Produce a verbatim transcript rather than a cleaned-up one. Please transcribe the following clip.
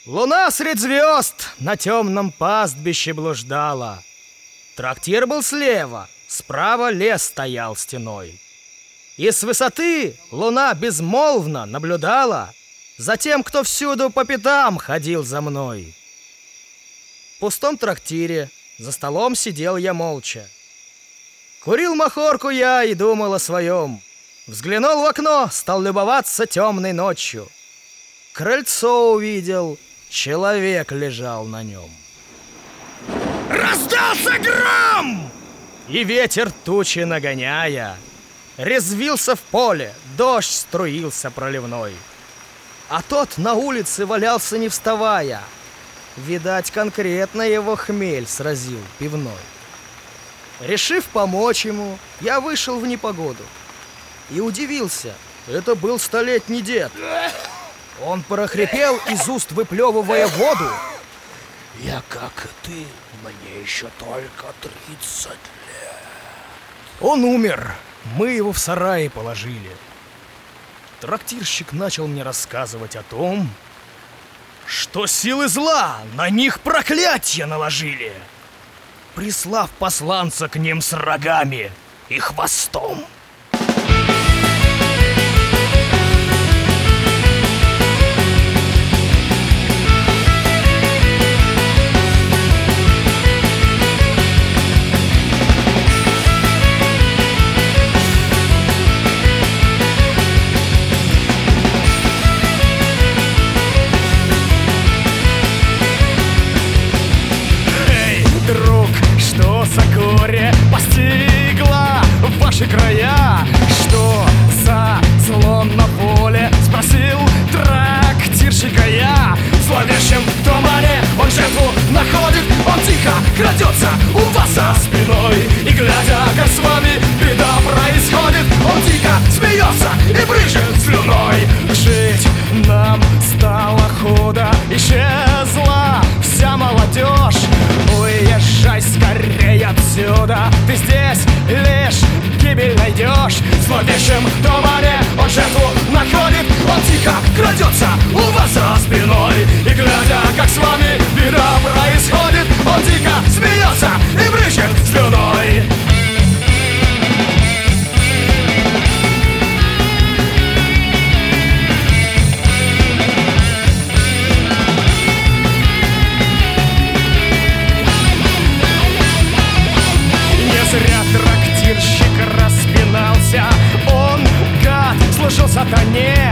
Луна средь звезд на темном пастбище блуждала. Трактир был слева, справа лес стоял стеной. И с высоты луна безмолвно наблюдала за тем, кто всюду по пятам ходил за мной. В пустом трактире за столом сидел я молча. Курил махорку я и думал о своем. Взглянул в окно, стал любоваться темной ночью. Крыльцо увидел, человек лежал на нем. Раздался гром! И ветер тучи нагоняя резвился в поле, дождь струился проливной. А тот на улице валялся не вставая. Видать, конкретно его хмель сразил пивной. Решив помочь ему, я вышел в непогоду. И удивился, это был столетний дед. Он прохрипел, из уст выплевывая воду: «Я, как и ты, мне еще только тридцать лет». Он умер, мы его в сарае положили. Трактирщик начал мне рассказывать о том, что силы зла на них проклятье наложили, прислав посланца к ним с рогами и хвостом. Горе постигла ваши края. Что за злом на поле? Спросил трактирщика я. В зловещем тумане он жертву находит. Он тихо крадется у вас за спиной. И глядя, как с вами беда происходит, он тихо смеется и брызжет слюной. Жить нам стало худо, исчезла вся молодежь. Уезжай скорее отсюда, ты здесь лишь гибель найдешь. В зловещем тумане он жертву находит. Он тихо крадется у вас за спиной. И глядя, как с вами беда происходит, он тихо смеется и брызжет слюной. Он, гад, служил сатане.